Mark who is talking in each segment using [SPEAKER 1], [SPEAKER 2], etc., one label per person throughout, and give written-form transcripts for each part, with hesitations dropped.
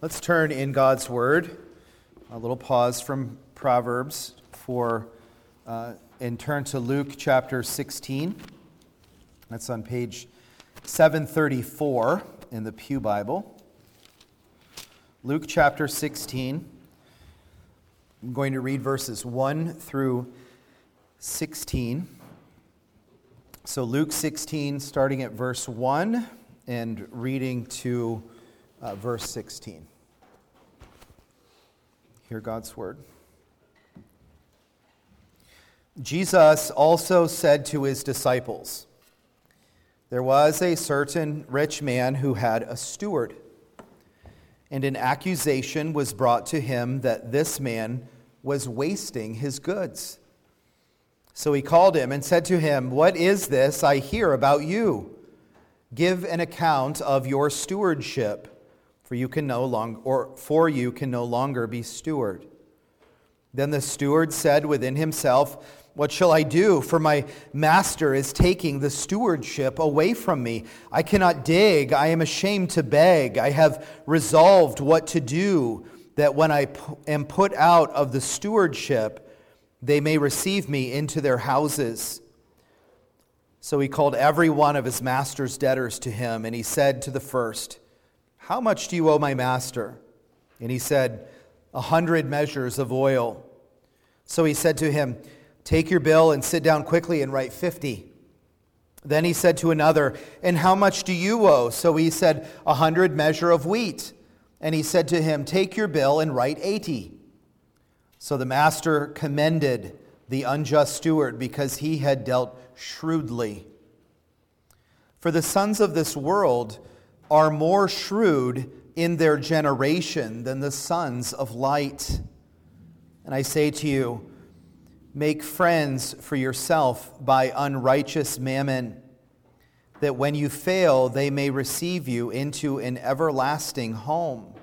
[SPEAKER 1] Let's turn in God's Word, a little pause from Proverbs and turn to Luke chapter 16. That's on page 734 in the Pew Bible. Luke chapter 16. I'm going to read verses 1 through 16. So Luke 16, starting at verse 1 and reading to verse 16. Hear God's word. Jesus also said to his disciples, "There was a certain rich man who had a steward, and an accusation was brought to him that this man was wasting his goods. So he called him and said to him, 'What is this I hear about you? Give an account of your stewardship, for you can no longer be steward.' Then the steward said within himself, 'What shall I do? For my master is taking the stewardship away from me. I cannot dig. I am ashamed to beg. I have resolved what to do, that when I am put out of the stewardship, they may receive me into their houses.' So he called every one of his master's debtors to him, and he said to the first, 'How much do you owe my master?' And he said, 100 measures of oil. So he said to him, 'Take your bill and sit down quickly and write 50. Then he said to another, 'And how much do you owe?' So he said, 100 measures of wheat. And he said to him, 'Take your bill and write 80. So the master commended the unjust steward because he had dealt shrewdly. For the sons of this world are more shrewd in their generation than the sons of light. And I say to you, make friends for yourself by unrighteous mammon, that when you fail, they may receive you into an everlasting home.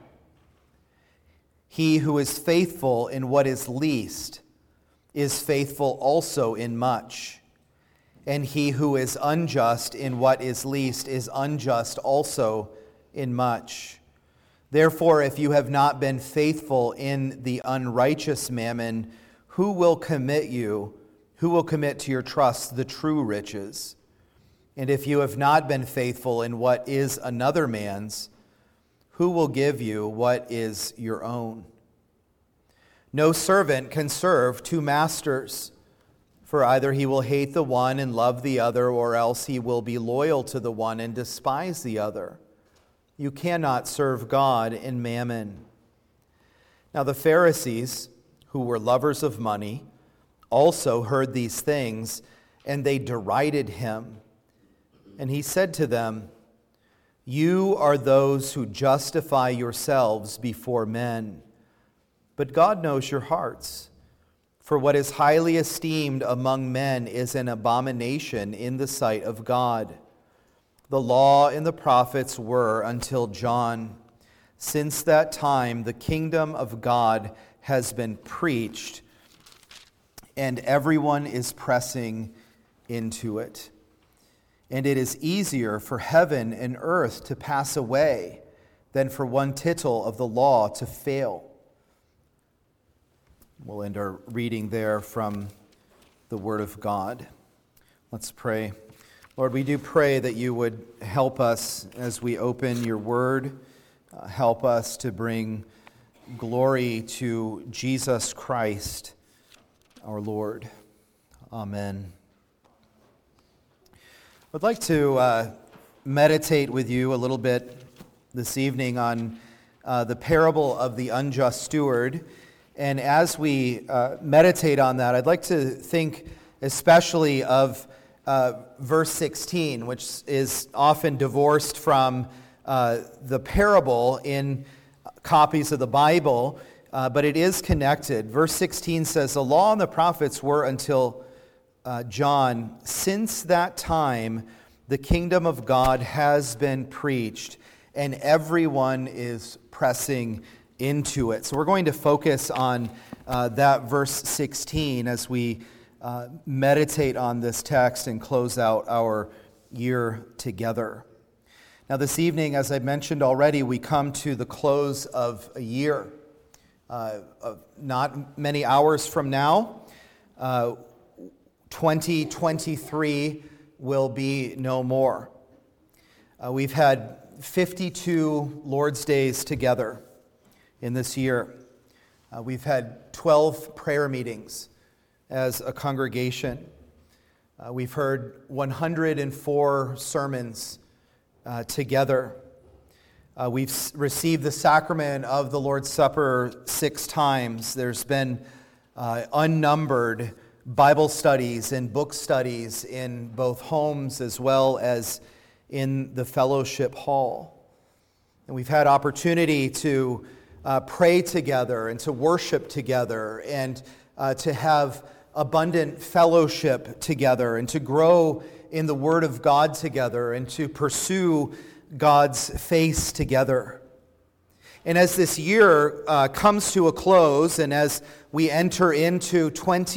[SPEAKER 1] He who is faithful in what is least is faithful also in much. And he who is unjust in what is least is unjust also in much. Therefore, if you have not been faithful in the unrighteous mammon, who will commit to your trust the true riches? And if you have not been faithful in what is another man's, who will give you what is your own? No servant can serve two masters, for either he will hate the one and love the other, or else he will be loyal to the one and despise the other. You cannot serve God and mammon." Now the Pharisees, who were lovers of money, also heard these things, and they derided him. And he said to them, "You are those who justify yourselves before men, but God knows your hearts. For what is highly esteemed among men is an abomination in the sight of God. The law and the prophets were until John. Since that time, the kingdom of God has been preached, and everyone is pressing into it. And it is easier for heaven and earth to pass away than for one tittle of the law to fail." We'll end our reading there from the Word of God. Let's pray. Lord, we do pray that you would help us as we open your Word. Help us to bring glory to Jesus Christ, our Lord. Amen. I'd like to meditate with you a little bit this evening on the parable of the unjust steward. And as we meditate on that, I'd like to think especially of verse 16, which is often divorced from the parable in copies of the Bible, but it is connected. Verse 16 says, "The law and the prophets were until John. Since that time, the kingdom of God has been preached, and everyone is pressing into it." So we're going to focus on that verse 16 as we meditate on this text and close out our year together. Now, this evening, as I mentioned already, we come to the close of a year. Not many hours from now, 2023 will be no more. We've had 52 Lord's Days together in this year. We've had 12 prayer meetings as a congregation. We've heard 104 sermons together. We've received the sacrament of the Lord's Supper 6 times. There's been unnumbered Bible studies and book studies in both homes as well as in the fellowship hall. And we've had opportunity to pray together and to worship together and to have abundant fellowship together and to grow in the Word of God together and to pursue God's face together. And as this year comes to a close and as we enter into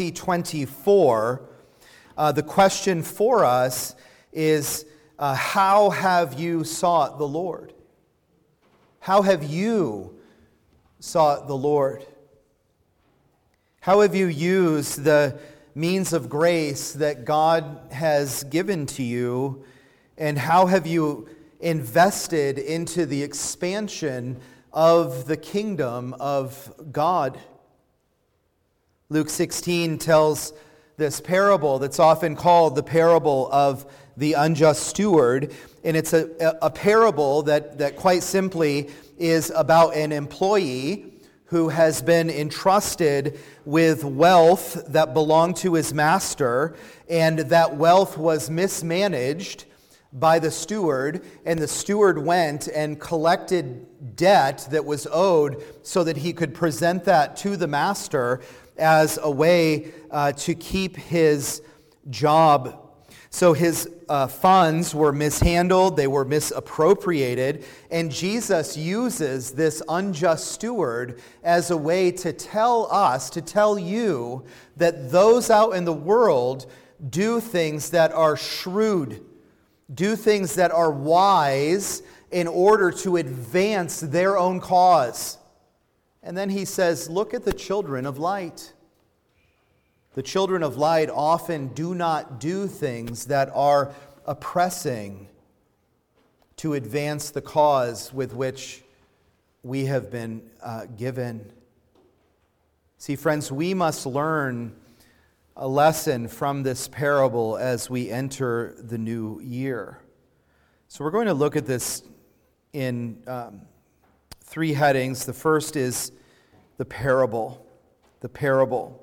[SPEAKER 1] 2024, the question for us is, how have you sought the Lord? How have you sought the Lord? How have you used the means of grace that God has given to you, and how have you invested into the expansion of the kingdom of God? Luke 16 tells this parable that's often called the parable of the unjust steward, and it's a parable that quite simply is about an employee who has been entrusted with wealth that belonged to his master, and that wealth was mismanaged by the steward, and the steward went and collected debt that was owed so that he could present that to the master as a way to keep his job. So his funds were mishandled, they were misappropriated, and Jesus uses this unjust steward as a way to tell us, to tell you, that those out in the world do things that are shrewd, do things that are wise in order to advance their own cause. And then he says, look at the children of light. The children of light often do not do things that are oppressing to advance the cause with which we have been given. See, friends, we must learn a lesson from this parable as we enter the new year. So we're going to look at this in 3 headings. The first is the parable. The parable.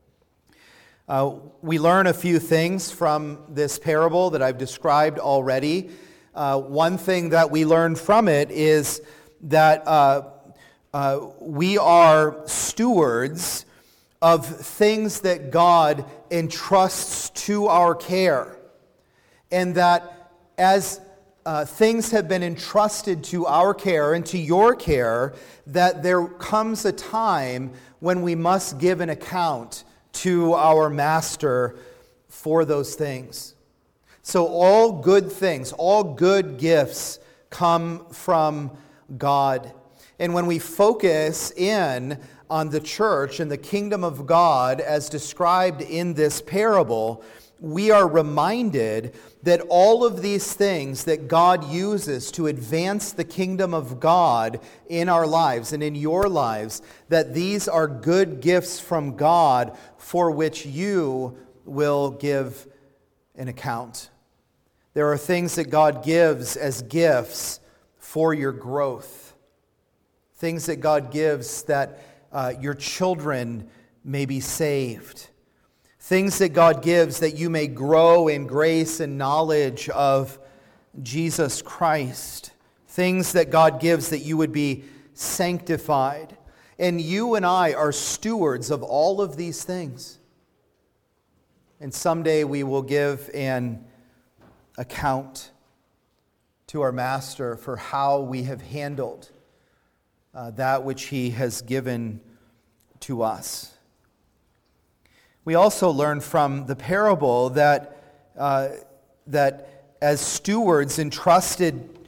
[SPEAKER 1] We learn a few things from this parable that I've described already. One thing that we learn from it is that we are stewards of things that God entrusts to our care. And that as things have been entrusted to our care and to your care, that there comes a time when we must give an account to our master for those things. So all good things, all good gifts come from God. And when we focus in on the church and the kingdom of God as described in this parable, we are reminded that all of these things that God uses to advance the kingdom of God in our lives and in your lives, that these are good gifts from God for which you will give an account. There are things that God gives as gifts for your growth. Things that God gives that your children may be saved. Things that God gives that you may grow in grace and knowledge of Jesus Christ. Things that God gives that you would be sanctified. And you and I are stewards of all of these things. And someday we will give an account to our Master for how we have handled that which He has given to us. We also learn from the parable that as stewards entrusted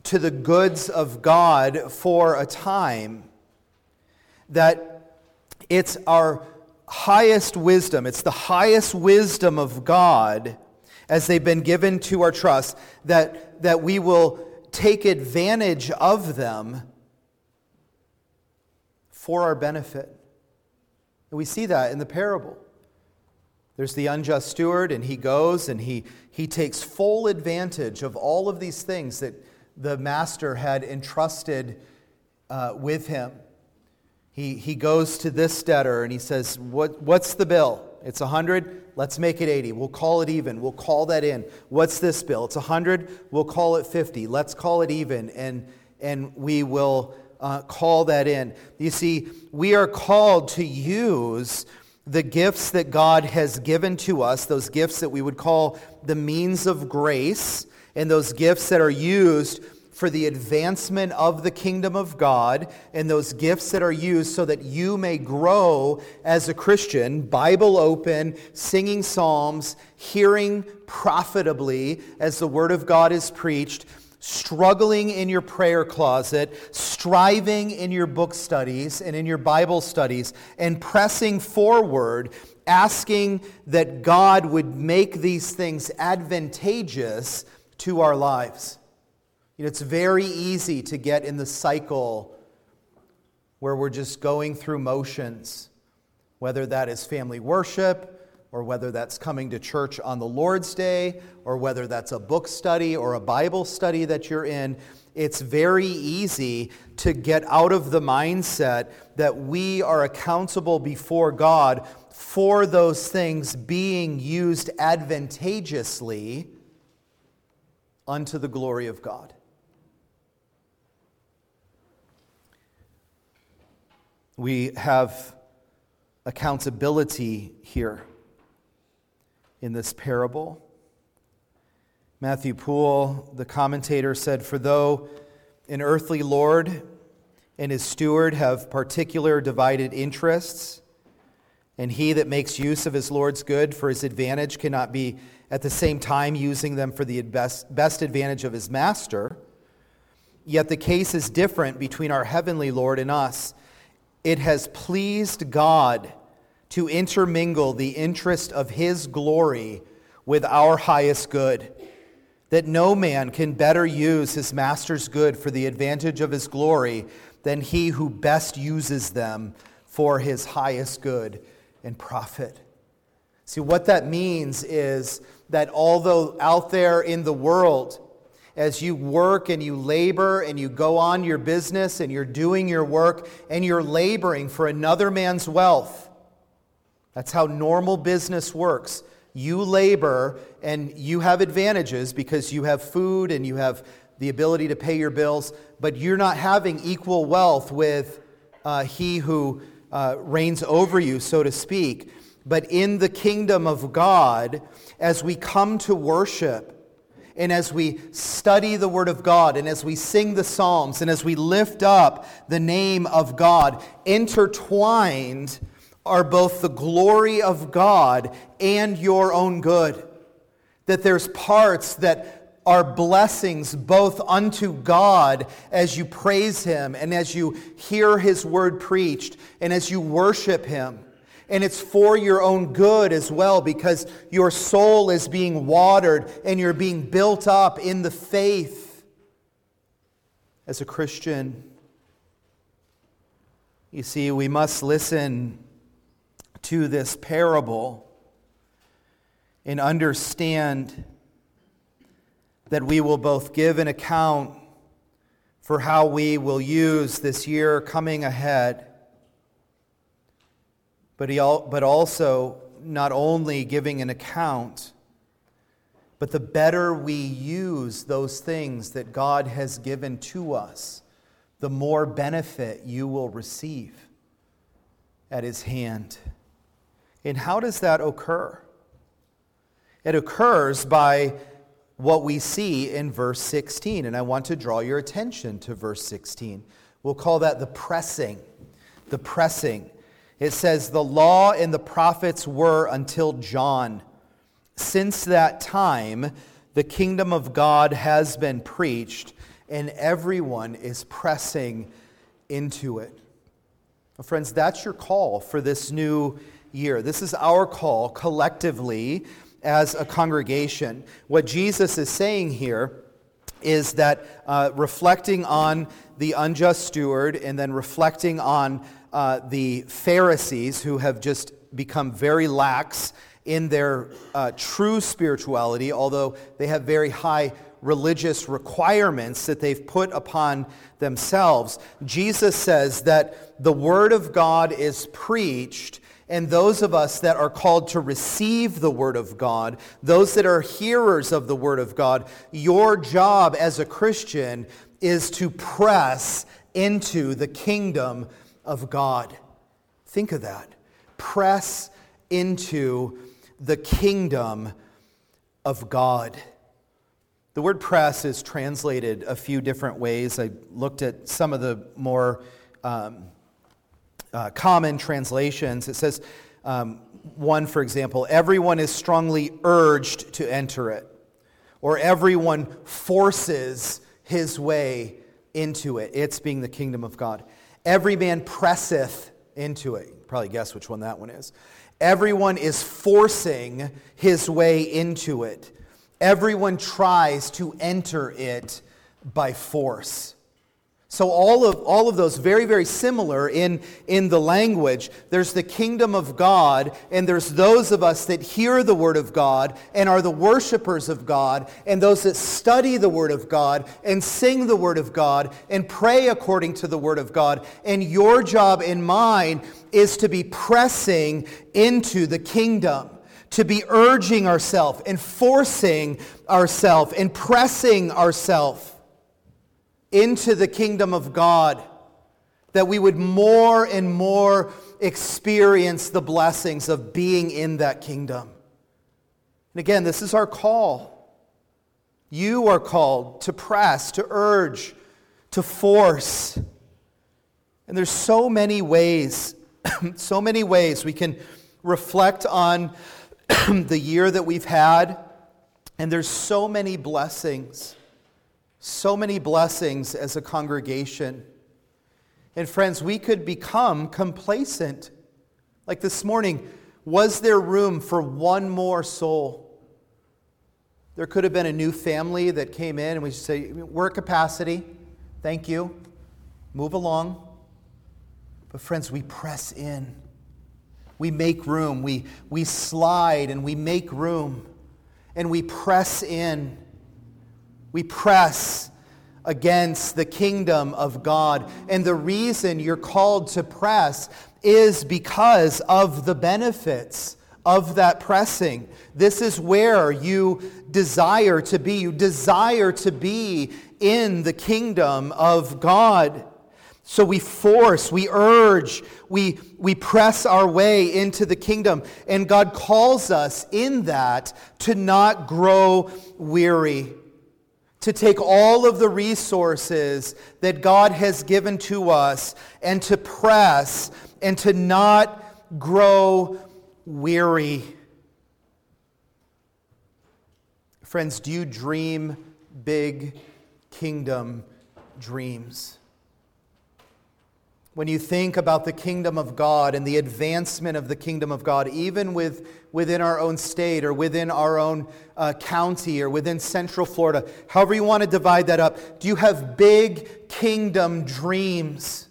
[SPEAKER 1] to the goods of God for a time, that it's our highest wisdom, it's the highest wisdom of God as they've been given to our trust, that we will take advantage of them for our benefit. And we see that in the parable. There's the unjust steward, and he goes and he takes full advantage of all of these things that the master had entrusted with him. He goes to this debtor and he says, what's the bill? It's 100, let's make it 80. We'll call it even. We'll call that in. What's this bill? It's 100, we'll call it 50. Let's call it even, and we will call that in. You see, we are called to use the gifts that God has given to us, those gifts that we would call the means of grace, and those gifts that are used for the advancement of the kingdom of God, and those gifts that are used so that you may grow as a Christian, Bible open, singing psalms, hearing profitably as the Word of God is preached, struggling in your prayer closet, striving in your book studies and in your Bible studies, and pressing forward, asking that God would make these things advantageous to our lives. It's very easy to get in the cycle where we're just going through motions, whether that is family worship, or whether that's coming to church on the Lord's Day, or whether that's a book study or a Bible study that you're in. It's very easy to get out of the mindset that we are accountable before God for those things being used advantageously unto the glory of God. We have accountability here in this parable. Matthew Poole, the commentator, said, "For though an earthly lord and his steward have particular divided interests, and he that makes use of his lord's good for his advantage cannot be at the same time using them for the best advantage of his master, yet the case is different between our heavenly Lord and us. It has pleased God to intermingle the interest of his glory with our highest good, that no man can better use his master's good for the advantage of his glory than he who best uses them for his highest good and profit." See, what that means is that although out there in the world, as you work and you labor and you go on your business and you're doing your work and you're laboring for another man's wealth, that's how normal business works. You labor and you have advantages because you have food and you have the ability to pay your bills, but you're not having equal wealth with he who reigns over you, so to speak. But in the kingdom of God, as we come to worship, and as we study the Word of God, and as we sing the Psalms, and as we lift up the name of God, intertwined are both the glory of God and your own good. That there's parts that are blessings both unto God as you praise Him, and as you hear His Word preached, and as you worship Him. And it's for your own good as well, because your soul is being watered and you're being built up in the faith as a Christian. You see, we must listen to this parable and understand that we will both give an account for how we will use this year coming ahead, but also not only giving an account, but the better we use those things that God has given to us, the more benefit you will receive at His hand. And how does that occur? It occurs by what we see in verse 16, and I want to draw your attention to verse 16. We'll call that the pressing. The pressing. It says, "The law and the prophets were until John. Since that time, the kingdom of God has been preached, and everyone is pressing into it. Well, friends, that's your call for this new year. This is our call collectively as a congregation. What Jesus is saying here is that reflecting on the unjust steward and then reflecting on the Pharisees who have just become very lax in their true spirituality, although they have very high religious requirements that they've put upon themselves. Jesus says that the Word of God is preached, and those of us that are called to receive the Word of God, those that are hearers of the Word of God, your job as a Christian is to press into the kingdom of God. Think of that. Press into the kingdom of God. The word press is translated a few different ways. I looked at some of the more common translations. It says, one, for example, everyone is strongly urged to enter it, or everyone forces his way into it. It's being the kingdom of God. Every man presseth into it. You can probably guess which one that one is. Everyone is forcing his way into it. Everyone tries to enter it by force. So all of those very, very similar in the language. There's the kingdom of God, and there's those of us that hear the Word of God and are the worshipers of God, and those that study the Word of God and sing the Word of God and pray according to the Word of God. And your job and mine is to be pressing into the kingdom, to be urging ourselves and forcing ourselves and pressing ourselves into the kingdom of God, that we would more and more experience the blessings of being in that kingdom. And again, this is our call. You are called to press, to urge, to force. And there's so many ways, so many ways we can reflect on the year that we've had, and there's so many blessings as a congregation. And friends, we could become complacent. Like this morning, was there room for one more soul? There could have been a new family that came in and we say, we're at capacity, thank you, move along. But friends, we press in. We make room. We slide and we make room. And we press in. We press against the kingdom of God. And the reason you're called to press is because of the benefits of that pressing. This is where you desire to be. You desire to be in the kingdom of God. So we force, we urge, we press our way into the kingdom. And God calls us in that to not grow weary, to take all of the resources that God has given to us and to press and to not grow weary. Friends, do you dream big kingdom dreams? When you think about the kingdom of God and the advancement of the kingdom of God, even within our own state or within our own county or within Central Florida, however you want to divide that up, do you have big kingdom dreams?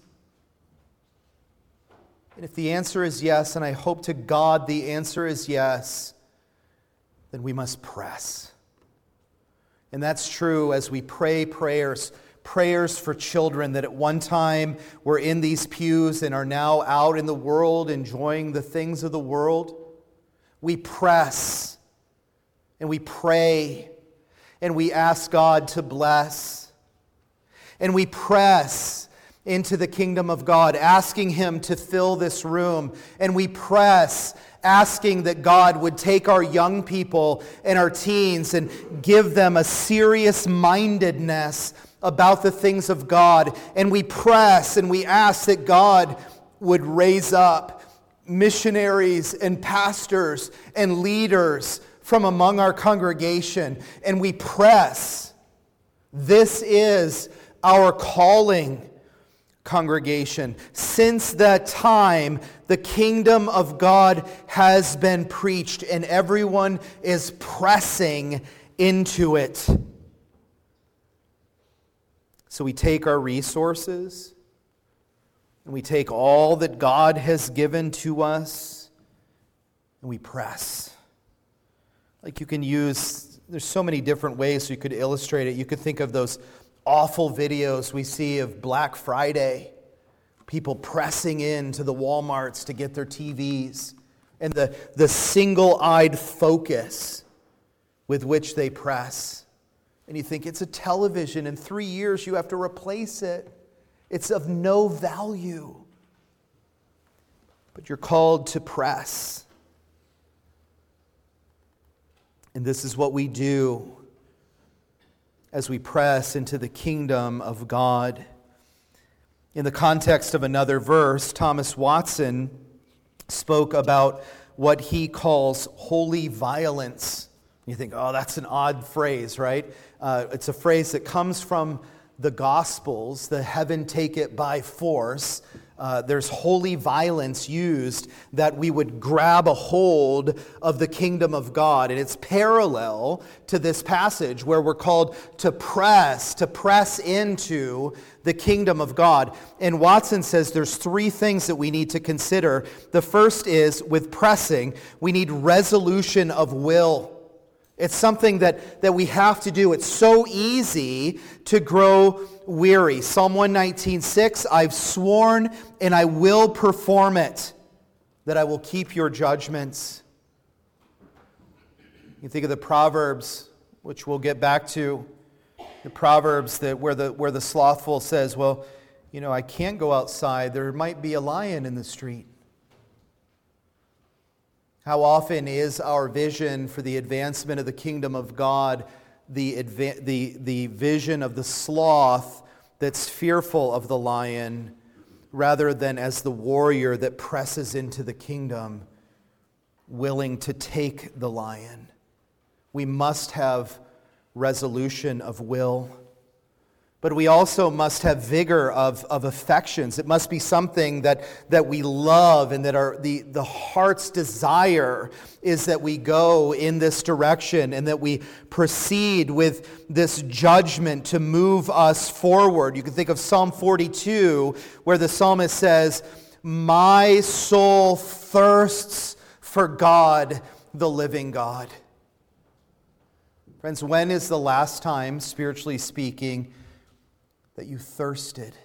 [SPEAKER 1] And if the answer is yes, and I hope to God the answer is yes, then we must press. And that's true as we pray prayers for children that at one time were in these pews and are now out in the world enjoying the things of the world. We press and we pray and we ask God to bless. And we press into the kingdom of God, asking Him to fill this room. And we press, asking that God would take our young people and our teens and give them a serious mindedness about the things of God. And we press and we ask that God would raise up missionaries and pastors and leaders from among our congregation. And we press This is our calling, congregation. Since that time, the kingdom of God has been preached, and everyone is pressing into it. So we take our resources, and we take all that God has given to us, and we press. Like you can use, there's so many different ways you could illustrate it. You could think of those awful videos we see of Black Friday, people pressing into the Walmarts to get their TVs, and the single-eyed focus with which they press. And you think, it's a television. In 3 years, you have to replace it. It's of no value. But you're called to press. And this is what we do as we press into the kingdom of God. In the context of another verse, Thomas Watson spoke about what he calls holy violence. You think, oh, that's an odd phrase, right? It's a phrase that comes from the Gospels, the heaven take it by force. There's holy violence used that we would grab a hold of the kingdom of God. And it's parallel to this passage where we're called to press into the kingdom of God. And Watson says there's three things that we need to consider. The first is, with pressing, we need resolution of will. It's something that we have to do. It's so easy to grow weary. Psalm 119:6, I've sworn and I will perform it, that I will keep your judgments. You think of the Proverbs, which we'll get back to. The Proverbs that where the slothful says, well, I can't go outside. There might be a lion in the street. How often is our vision for the advancement of the kingdom of God the vision of the sloth that's fearful of the lion, rather than as the warrior that presses into the kingdom, willing to take the lion? We must have resolution of will. But we also must have vigor of affections. It must be something that we love, and that the heart's desire is that we go in this direction and that we proceed with this judgment to move us forward. You can think of Psalm 42, where the psalmist says, my soul thirsts for God, the living God. Friends, when is the last time, spiritually speaking, that you thirsted?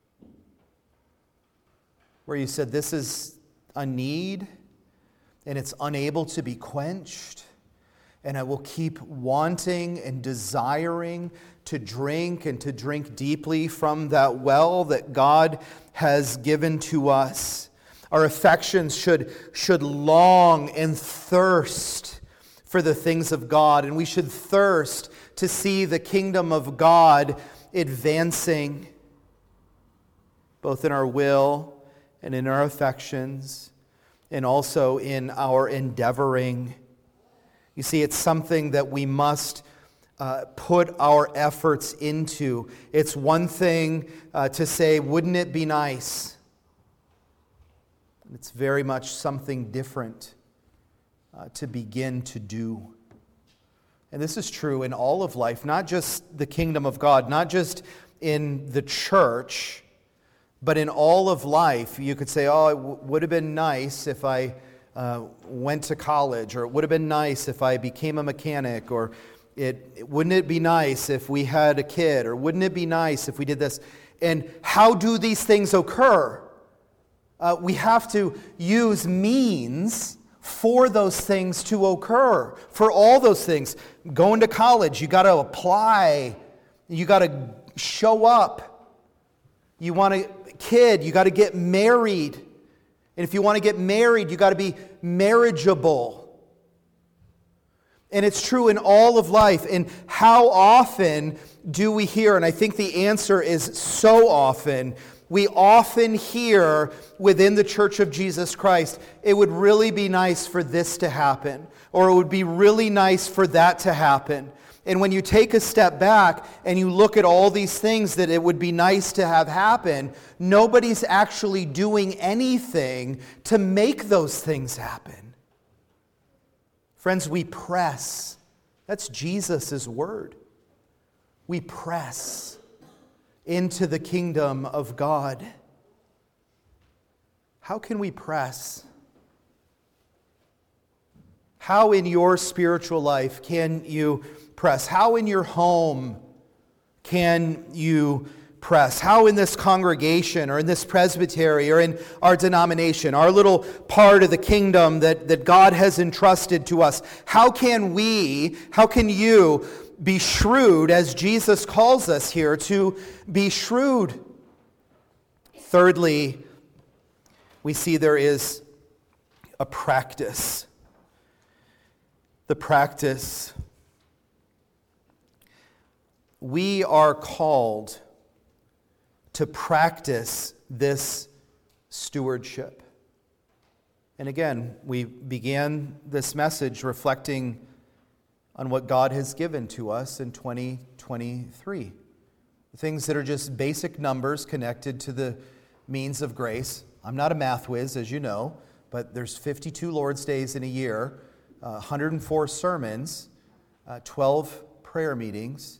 [SPEAKER 1] Where you said, this is a need and it's unable to be quenched, and I will keep wanting and desiring to drink and to drink deeply from that well that God has given to us. Our affections should long and thirst for the things of God, and we should thirst to see the kingdom of God advancing, both in our will and in our affections, and also in our endeavoring. You see, it's something that we must put our efforts into. It's one thing to say, wouldn't it be nice? It's very much something different to begin to do. And this is true in all of life, not just the kingdom of God, not just in the church, but in all of life. You could say, oh, it would have been nice if I went to college, or it would have been nice if I became a mechanic, or wouldn't it be nice if we had a kid, or wouldn't it be nice if we did this? And how do these things occur? We have to use means for those things to occur, for all those things. Going to college, you got to apply, you got to show up. You want a kid, you got to get married. And if you want to get married, you got to be marriageable. And it's true in all of life. And how often do we hear, and I think the answer is so often, we often hear within the Church of Jesus Christ, it would really be nice for this to happen, or it would be really nice for that to happen. And when you take a step back and you look at all these things that it would be nice to have happen, nobody's actually doing anything to make those things happen. Friends, we press. That's Jesus' word. We press into the kingdom of God. How can we press? How in your spiritual life can you press? How in your home can you press? How in this congregation or in this presbytery or in our denomination, our little part of the kingdom that God has entrusted to us, how can you be shrewd as Jesus calls us here to be shrewd? Thirdly, we see there is a practice. The practice. We are called to practice this stewardship. And again, we began this message reflecting on what God has given to us in 2023. Things that are just basic numbers connected to the means of grace. I'm not a math whiz, as you know, but there's 52 Lord's Days in a year, 104 sermons, 12 prayer meetings,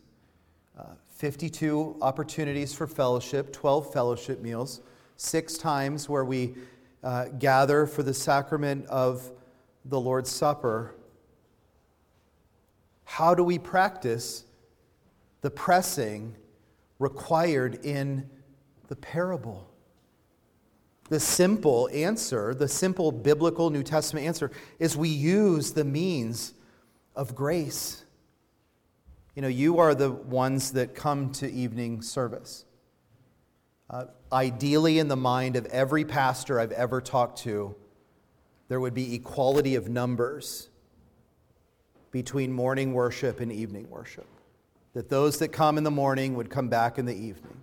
[SPEAKER 1] 52 opportunities for fellowship, 12 fellowship meals, 6 times where we gather for the sacrament of the Lord's Supper. How do we practice the pressing required in the parable? The simple answer, the simple biblical New Testament answer, is we use the means of grace. You know, you are the ones that come to evening service. Ideally, in the mind of every pastor I've ever talked to, there would be equality of numbers between morning worship and evening worship. That those that come in the morning would come back in the evening.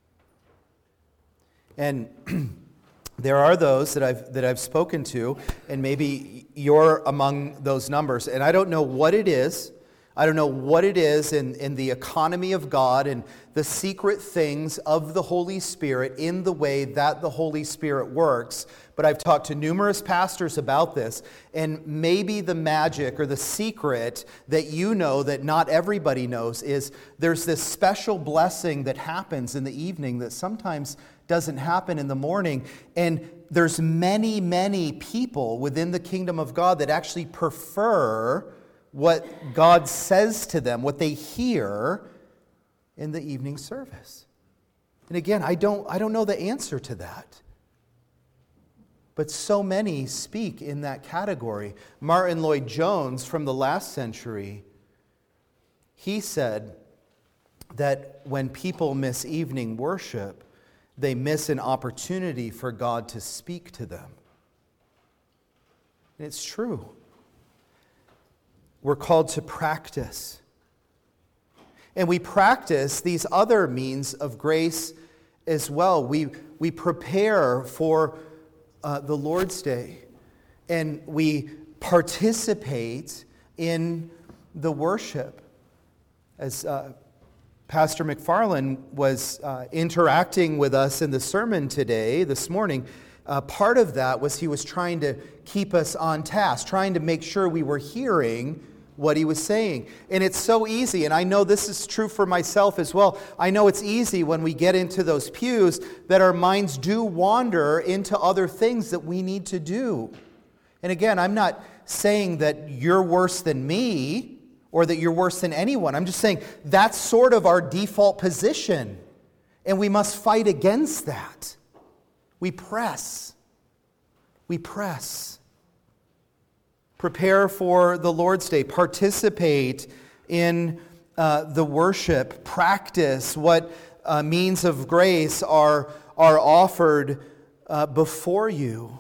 [SPEAKER 1] And there are those that I've spoken to, and maybe you're among those numbers. And I don't know what it is. I don't know what it is in the economy of God and the secret things of the Holy Spirit in the way that the Holy Spirit works. But I've talked to numerous pastors about this, and maybe the magic or the secret that you know that not everybody knows is there's this special blessing that happens in the evening that sometimes doesn't happen in the morning. And there's many, many people within the kingdom of God that actually prefer what God says to them, what they hear in the evening service. And again, I don't know the answer to that. But so many speak in that category. Martin Lloyd-Jones from the last century, he said that when people miss evening worship, they miss an opportunity for God to speak to them. And it's true. We're called to practice. And we practice these other means of grace as well. We prepare for the Lord's Day, and we participate in the worship. As Pastor McFarland was interacting with us in the sermon this morning, part of that was he was trying to keep us on task, trying to make sure we were hearing what he was saying. And it's so easy, and I know this is true for myself as well. I know it's easy when we get into those pews that our minds do wander into other things that we need to do. And again, I'm not saying that you're worse than me or that you're worse than anyone. I'm just saying that's sort of our default position, and we must fight against that. We press. We press. Prepare for the Lord's Day. Participate in the worship. Practice what means of grace are offered before you.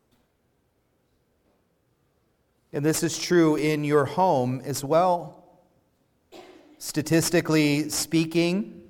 [SPEAKER 1] And this is true in your home as well. Statistically speaking,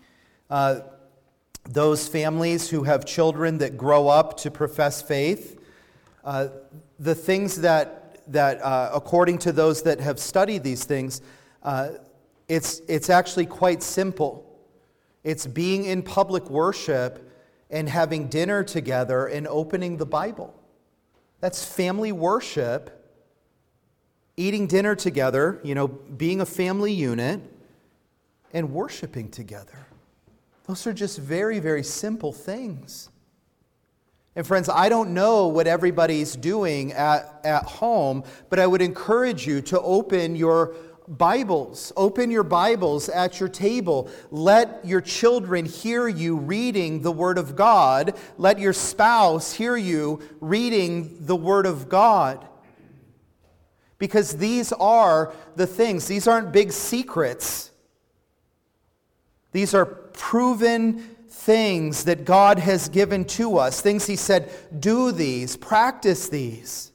[SPEAKER 1] those families who have children that grow up to profess faith, the things that according to those that have studied these things, It's actually quite simple. It's being in public worship and having dinner together and opening the Bible. That's family worship, eating dinner together, being a family unit, and worshiping together. Those are just very, very simple things. And friends, I don't know what everybody's doing at home, but I would encourage you to open your Bibles. Open your Bibles at your table. Let your children hear you reading the Word of God. Let your spouse hear you reading the Word of God. Because these are the things. These aren't big secrets. These are proven things that God has given to us. Things He said, do these, practice these.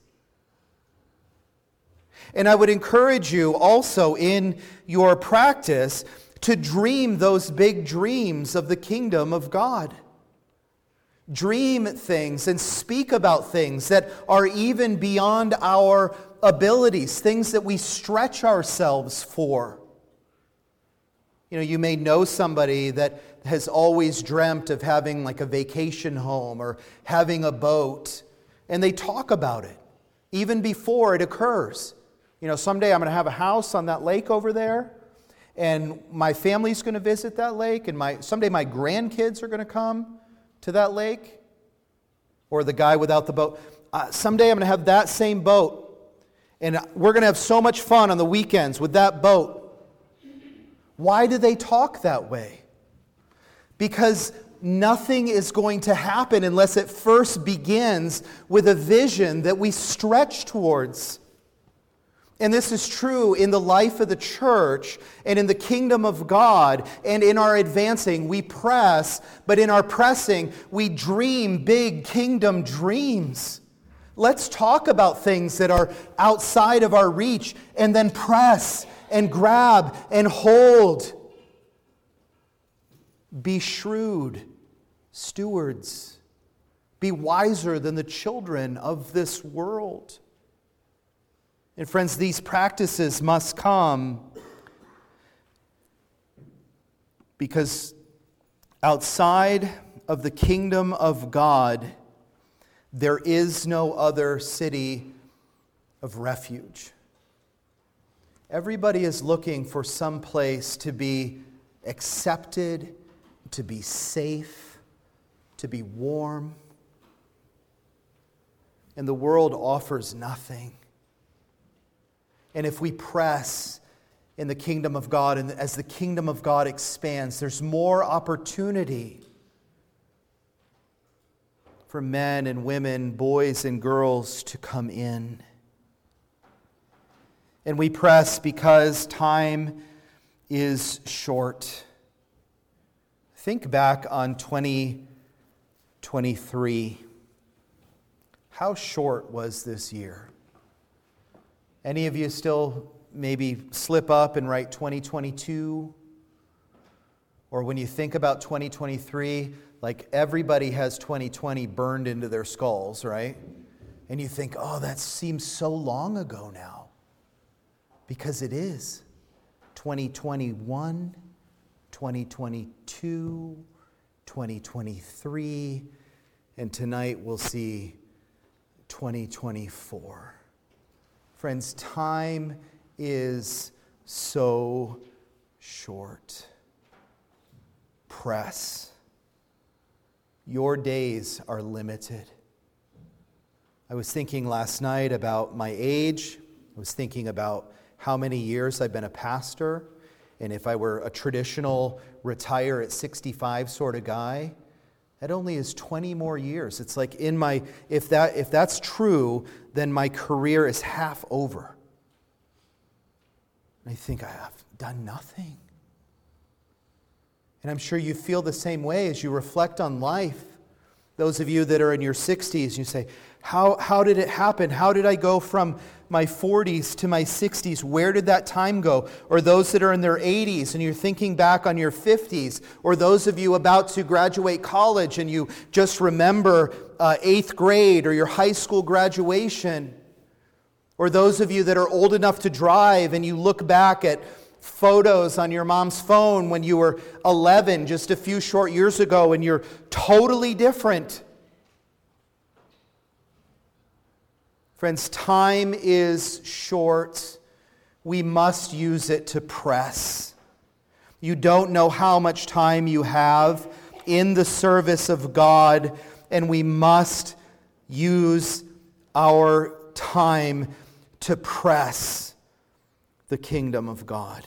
[SPEAKER 1] And I would encourage you also in your practice to dream those big dreams of the kingdom of God. Dream things and speak about things that are even beyond our abilities, things that we stretch ourselves for. You may know somebody that has always dreamt of having like a vacation home or having a boat, and they talk about it even before it occurs. Someday I'm going to have a house on that lake over there, and my family's going to visit that lake, and someday my grandkids are going to come to that lake, or the guy without the boat. Someday I'm going to have that same boat, and we're going to have so much fun on the weekends with that boat. Why do they talk that way? Because nothing is going to happen unless it first begins with a vision that we stretch towards. And this is true in the life of the church and in the kingdom of God, and in our advancing. We press, but in our pressing, we dream big kingdom dreams. Let's talk about things that are outside of our reach, and then press and grab and hold. Be shrewd stewards. Be wiser than the children of this world. And friends, these practices must come because outside of the kingdom of God, there is no other city of refuge. Everybody is looking for some place to be accepted, to be safe, to be warm. And the world offers nothing. And if we press in the kingdom of God, and as the kingdom of God expands, there's more opportunity for men and women, boys and girls to come in. And we press because time is short. Think back on 2023. How short was this year? Any of you still maybe slip up and write 2022? Or when you think about 2023, like everybody has 2020 burned into their skulls, right? And you think, oh, that seems so long ago now. Because it is. 2021, 2022, 2023, and tonight we'll see 2024. Friends, time is so short. Press. Your days are limited. I was thinking last night about my age. I was thinking about how many years I've been a pastor, and if I were a traditional retire at 65 sort of guy, that only is 20 more years. It's like if that's true, then my career is half over. And I think I have done nothing. And I'm sure you feel the same way as you reflect on life. Those of you that are in your 60s, you say, how did it happen? How did I go from my 40s to my 60s? Where did that time go? Or those that are in their 80s and you're thinking back on your 50s, or those of you about to graduate college and you just remember 8th grade or your high school graduation, or those of you that are old enough to drive and you look back at photos on your mom's phone when you were 11 just a few short years ago, and you're totally different. Friends, time is short. We must use it to press. You don't know how much time you have in the service of God, and we must use our time to press the kingdom of God.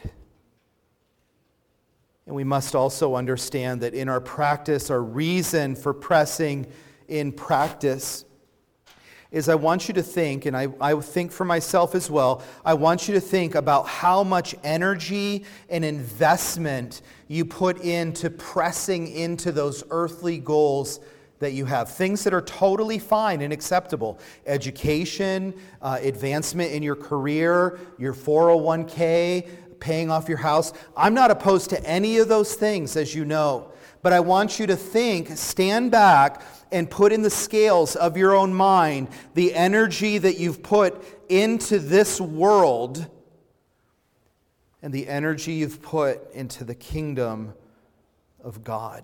[SPEAKER 1] And we must also understand that in our practice, our reason for pressing in practice is I want you to think, and I think for myself as well, I want you to think about how much energy and investment you put into pressing into those earthly goals that you have. Things that are totally fine and acceptable. Education, advancement in your career, your 401k, paying off your house. I'm not opposed to any of those things, as you know. But I want you to think, stand back, and put in the scales of your own mind the energy that you've put into this world and the energy you've put into the kingdom of God.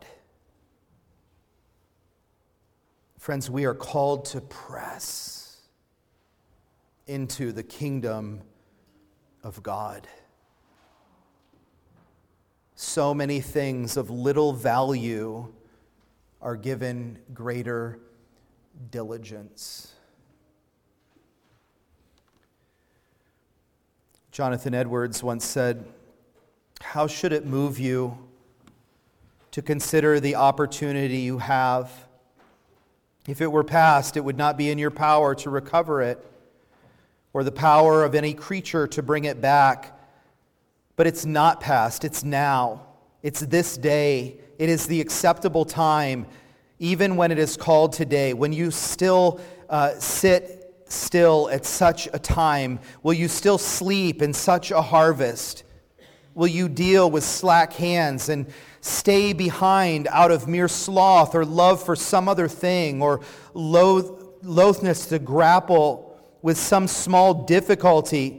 [SPEAKER 1] Friends, we are called to press into the kingdom of God. So many things of little value are given greater diligence. Jonathan Edwards once said, "How should it move you to consider the opportunity you have? If it were past, it would not be in your power to recover it, or the power of any creature to bring it back. But it's not past, it's now. It's this day. It is the acceptable time, even when it is called today. When you still sit still at such a time, will you still sleep in such a harvest? Will you deal with slack hands and stay behind out of mere sloth or love for some other thing, or loathness to grapple with some small difficulty?"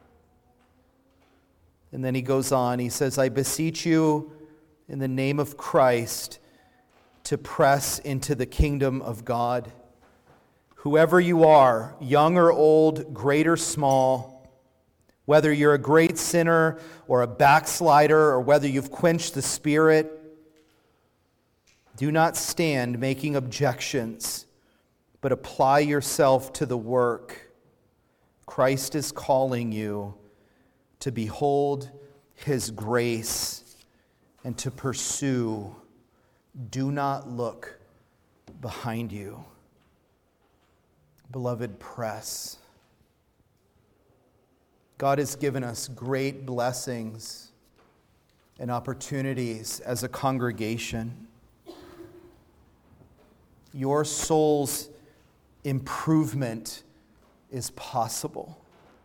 [SPEAKER 1] And then he goes on, he says, "I beseech you in the name of Christ to press into the kingdom of God. Whoever you are, young or old, great or small, whether you're a great sinner or a backslider, or whether you've quenched the Spirit, do not stand making objections, but apply yourself to the work. Christ is calling you to behold His grace and to pursue. Do not look behind you." Beloved, press. God has given us great blessings and opportunities as a congregation. Your soul's improvement is possible.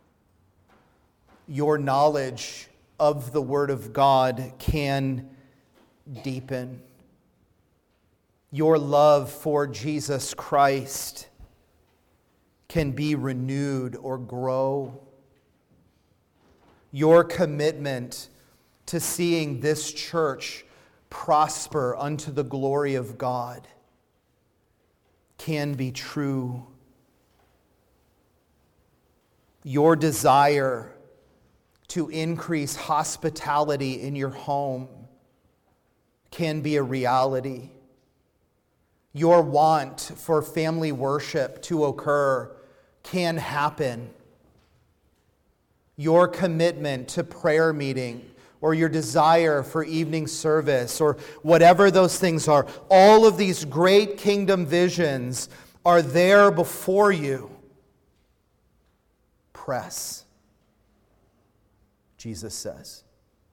[SPEAKER 1] Your knowledge of the Word of God can deepen. Your love for Jesus Christ can be renewed or grow. Your commitment to seeing this church prosper unto the glory of God can be true. Your desire to increase hospitality in your home can be a reality. Your want for family worship to occur can happen. Your commitment to prayer meeting, or your desire for evening service, or whatever those things are, all of these great kingdom visions are there before you. Press, Jesus says.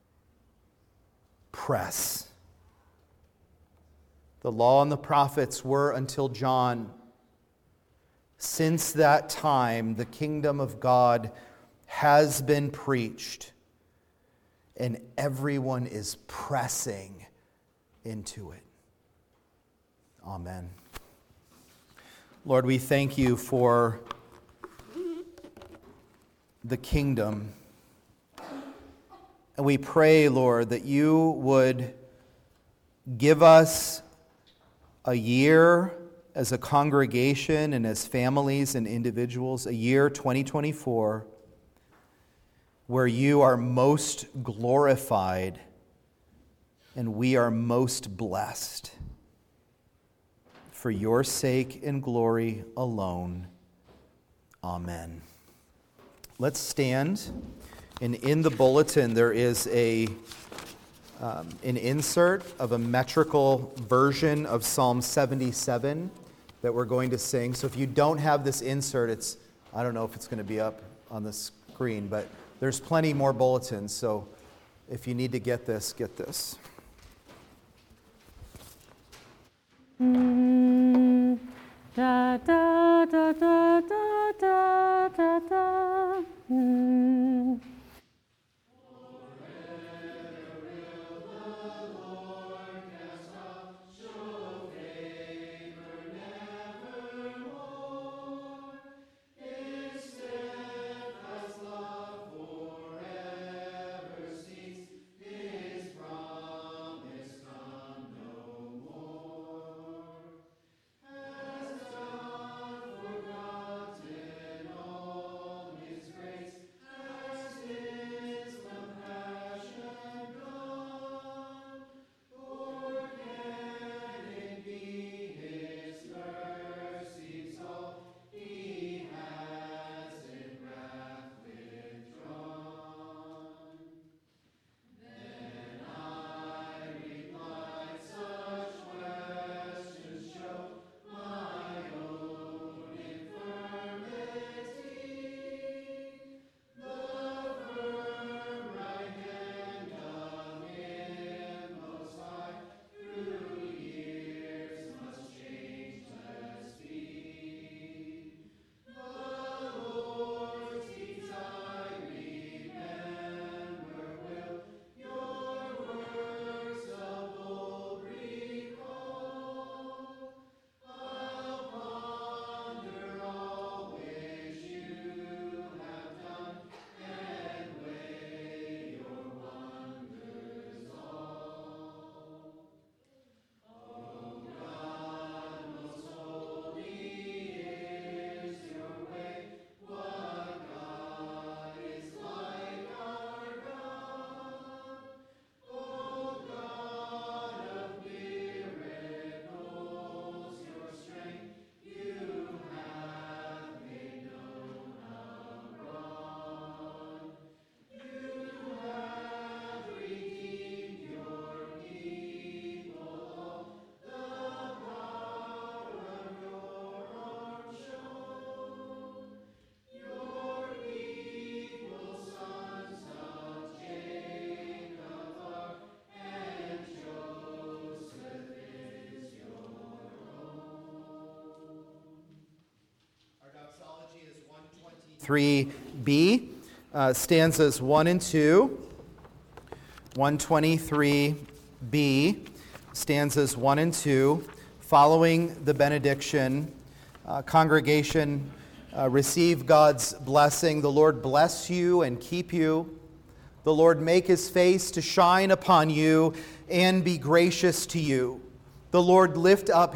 [SPEAKER 1] Press. The law and the prophets were until John. Since that time, the kingdom of God has been preached, and everyone is pressing into it. Amen. Lord, we thank you for the kingdom And we pray, Lord, that you would give us a year as a congregation and as families and individuals, a year 2024, where you are most glorified and we are most blessed. For your sake and glory alone. Amen. Let's stand. And in the bulletin, there is an insert of a metrical version of Psalm 77 that we're going to sing. So if you don't have this insert, I don't know if it's going to be up on the screen, but there's plenty more bulletins. So if you need to get this, get this.
[SPEAKER 2] Da da da da da da da da.
[SPEAKER 1] Doxology is 123b, stanzas 1 and 2. 123b, stanzas 1 and 2. Following the benediction, congregation, receive God's blessing. The Lord bless you and keep you. The Lord make his face to shine upon you and be gracious to you. The Lord lift up